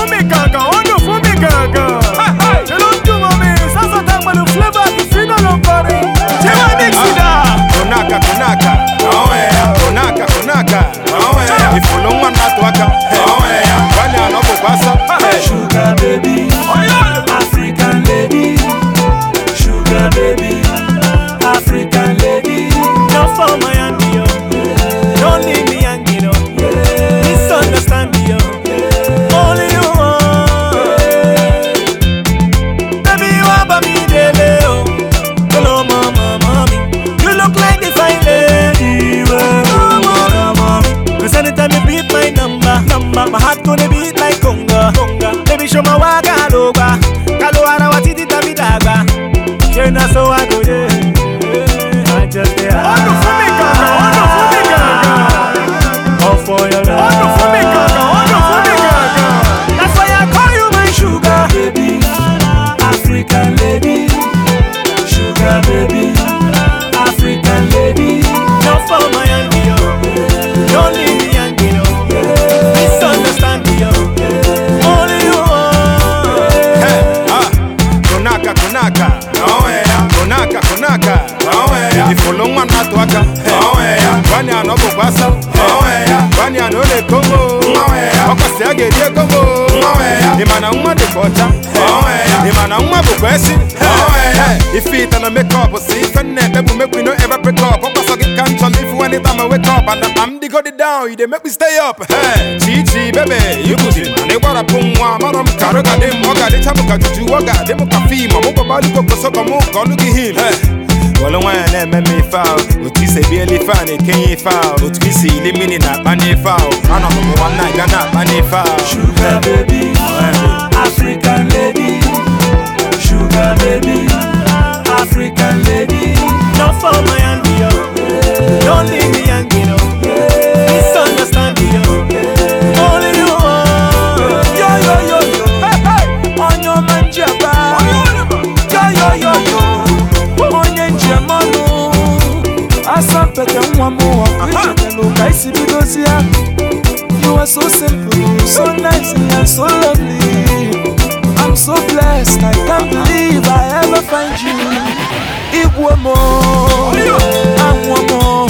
fumi gaga, onu fumi gaga. You don't do mommy, sasa talk about the flavor, the final of body. Jimmy mix it up. Konaka, oh yeah. Konaka, oh yeah. If you don't want that waka, oh yeah. Wanya no bubasa, Sugar baby, African lady. Sugar baby, African lady. No for my auntie, yo. Don't leave me hanging, yo. Misunderstand me, yo. Only you want. Baby, you are by me daily, yo. Hello, mama, mommy. You look like the fine lady, mama, mommy. Cause anytime you beat my number, my heart gonna beat like conga. Baby, show my waka loba. Kaluara watiti tabidaga. Shena so I go there. I just there. Onu fumi gaga. All for your love. Onu fumi gaga. That's why I call you my sugar Baby, African lady. Sugar baby, African lady. No for my auntie, yo. Don't leave me hanging, yo. Misunderstand me, yo. Only you want. Konaka, oh yeah. Konaka, oh yeah. If you don't want that waka, oh yeah. Wanya no bubasa, oh yeah. Wanya no le Congo, oh yeah. Okase agedie Congo, oh yeah. Imana umma de kocha, oh yeah. Imana umma bukwesi, oh yeah. If it and make up, see if and never make me no ever break up. Okase get can't live when anytime I wake up and I'm the got it down, you they make me stay up. Hey, Chichi baby, you good it. They wanna pum wa maram karoga dem oga de tamuka juju oga dem kafi mamo baba luko kosoka mo go look at him. Hey. Well, when I met me foul, but you say barely funny, can you foul? But you see, limiting that money foul. I don't know one night, I'm not money foul. Sugar baby, African lady. Sugar baby, African lady. No for my auntie, yo. Don't leave me hanging, yo. Misunderstand me, yo. Only you want. Yo. On your man jaba. Yo. Onye njemanu. Asampete mwamu. Luka isi bidozia. You are so simple, so nice and so lovely. I'm so blessed, I can't believe I ever find you. Iguamo, Amuamo,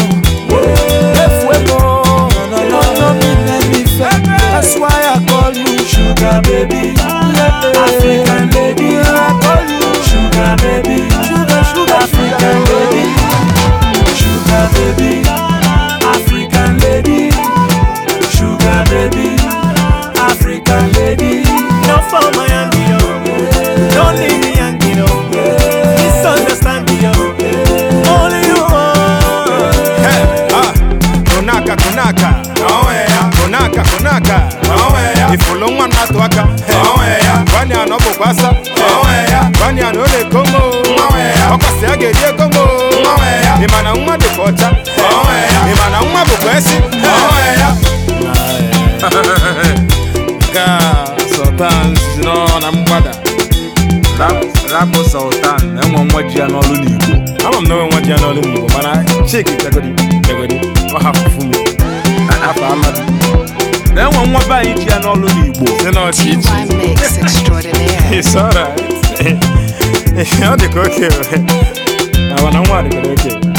Efuemo, no, me, that's why I call you sugar baby, African lady. I call you sugar baby, sugar African lady, sugar baby, African lady, sugar baby, African lady. No for my auntie, yo. Don't leave me hanging, yo. Misunderstand me, yo. Only you want. Hey, Konaka, oh yeah. Konaka, oh yeah. If you don't want that waka, oh yeah. Wanya no bubasa, oh yeah. Wanya no le Congo, oh yeah. Okase agedie Congo, oh yeah. Imana umma de kocha, oh yeah. Imana umma bukwesi, oh yeah. Sultan, no, I'm bada. Rap Sultan, I'm on what you are not in Igbo. I'm knowing what you are not in Igbo, but I check it. What happened for me? I have a mad. Then one more by each and all in Igbo. Then I'll see TY Mix extraordinaire. It's alright. How the cook here? I want to go, okay.